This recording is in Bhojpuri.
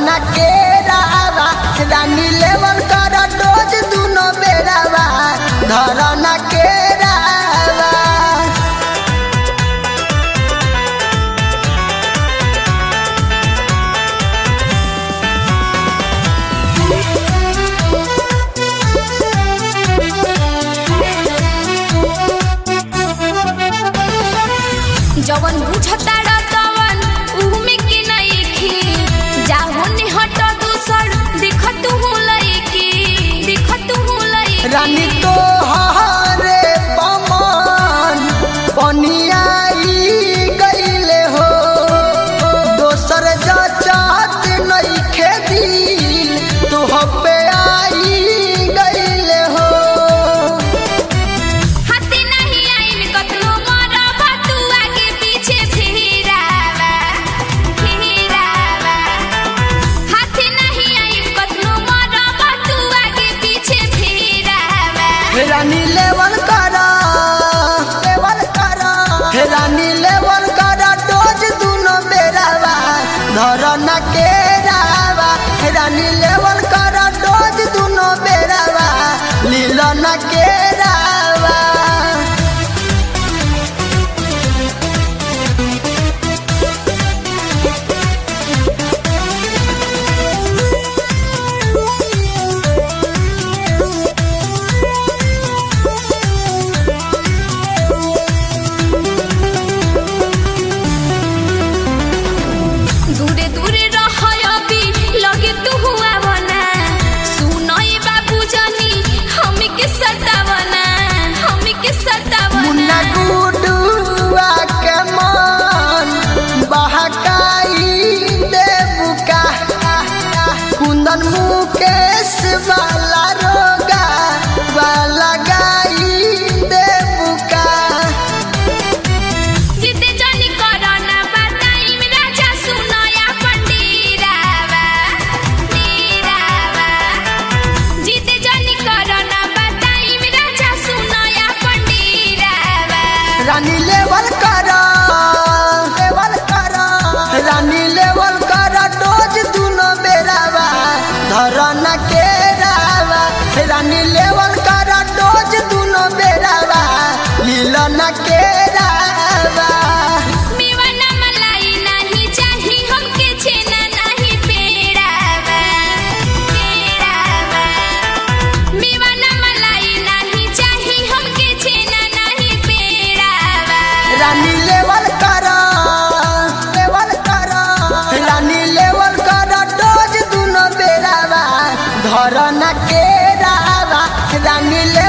धरना के रावा रानी लेवल कर डोज दुनो बेरावा धरना के रावा। जवन बुझता तवन उमे के नहीं खी जाहो ने हट दूसर दिखत हूँ लईकी रानी तो हरे पमन पनियाई गईले हो दोसर जचात नहीं खेदी तू हपे आई गईले हो। हाथी नहीं आइन कतनो मरबा तू आगे पीछे फिरावा हाथी नहीं आइन कतनो मरबा तू आगे पीछे फिरावा। रानी लेवल करा रानी लेवल करा डोज दुनो बेरावा धरना के रावा रानी लेवल करा डोज दुनो बेरावा लीलना के रावा। दूरे दूरे रहयबी लगे तू हुआ बना सुनई बाबू जानी हमी के सतावना मुन्ना गुडुआ के मन बहकाई देबुका कुंदन मुकेश वाला रोगा वाला गाई देबुका। जिते जानी करना बताई राजा सुनया पंडीरावा जिते जानी करना बताई राजा सुनया पंडीरावा। रानी लेवल करा रानी लेवल करा डोज दुनो बेरावा धरना के रावा रानी लेवल करा डोज दुनो बेरावा लीलना के रावा। मेवना मलाई नहीं चाही हमके छेना नहीं पेड़ावा मेवना मलाई नहीं चाही हमके छेना नहीं पेड़ावा। रानी लेवल करा रानी लेवल करा डोज दुनो बेरावा धरना के रावा रानी